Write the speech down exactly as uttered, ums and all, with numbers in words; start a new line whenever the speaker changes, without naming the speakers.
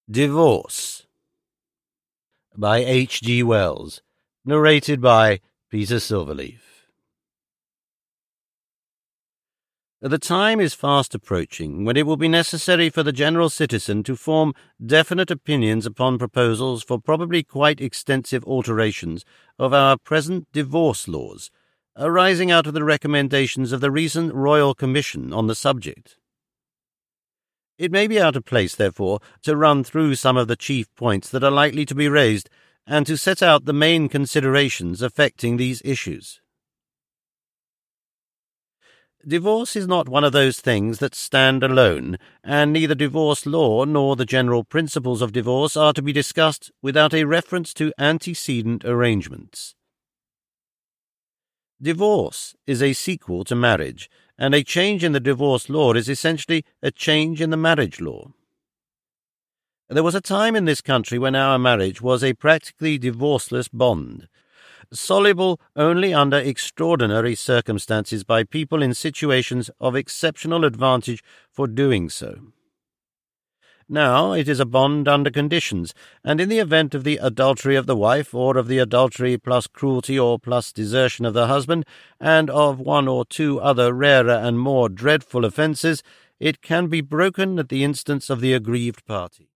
Divorce by H G Wells, narrated by Peter Silverleaf. The time is fast approaching when it will be necessary for the general citizen to form definite opinions upon proposals for probably quite extensive alterations of our present divorce laws, arising out of the recommendations of the recent Royal Commission on the subject. It may be out of place, therefore, to run through some of the chief points that are likely to be raised, and to set out the main considerations affecting these issues. Divorce is not one of those things that stand alone, and neither divorce law nor the general principles of divorce are to be discussed without a reference to antecedent arrangements. Divorce is a sequel to marriage, and a change in the divorce law is essentially a change in the marriage law. There was a time in this country when our marriage was a practically divorceless bond, soluble only under extraordinary circumstances by people in situations of exceptional advantage for doing so. Now it is a bond under conditions, and in the event of the adultery of the wife, or of the adultery plus cruelty or plus desertion of the husband, and of one or two other rarer and more dreadful offences, it can be broken at the instance of the aggrieved party.